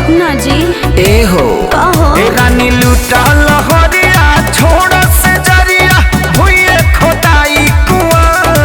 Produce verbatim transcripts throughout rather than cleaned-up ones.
ना जी ए हो कहो ए रानी लूटा लहरिया छोड़ से जरिया हुए खोदाई कुआं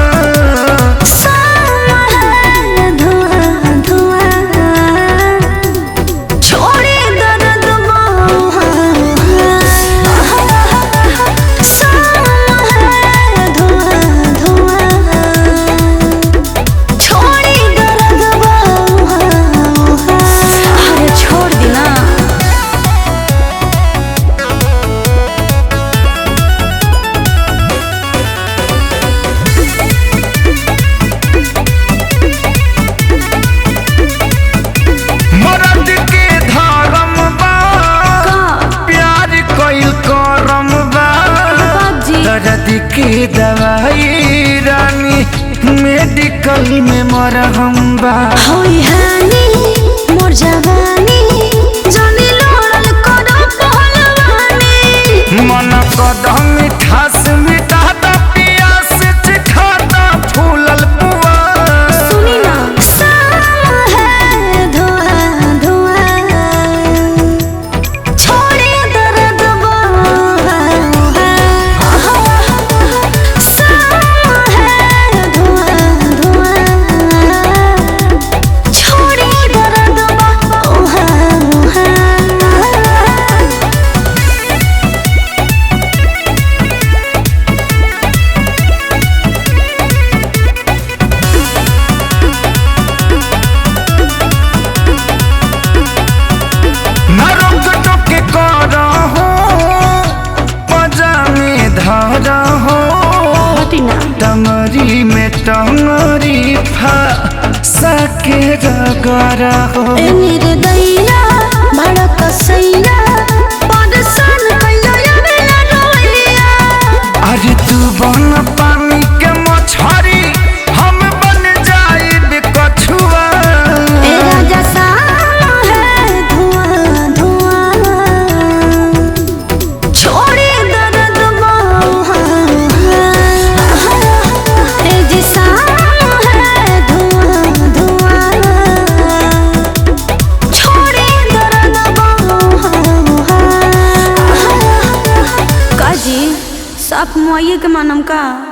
की दवाई रानी मेडिकल में मरहम बा होई हानी मोर जवानी जानी लोड़ल करो पहलवानी मन कदम मिठास मिटा द पियास चिखा द फूलल पुआ सुनी ना सामा है धुआं धुआं छोड़े दर्द टंगरी में टंगरी फंसा के रगड़ा हो ए मेरे दैया भड़क सैया परेशान कइलो या मेरा रोइया अरे तू बन पानी के मछरी हम बन जाइब कछुआ ए राजा सामा है धुआं धुआं छोड़े दर्द साफ मुआइए के मानम का।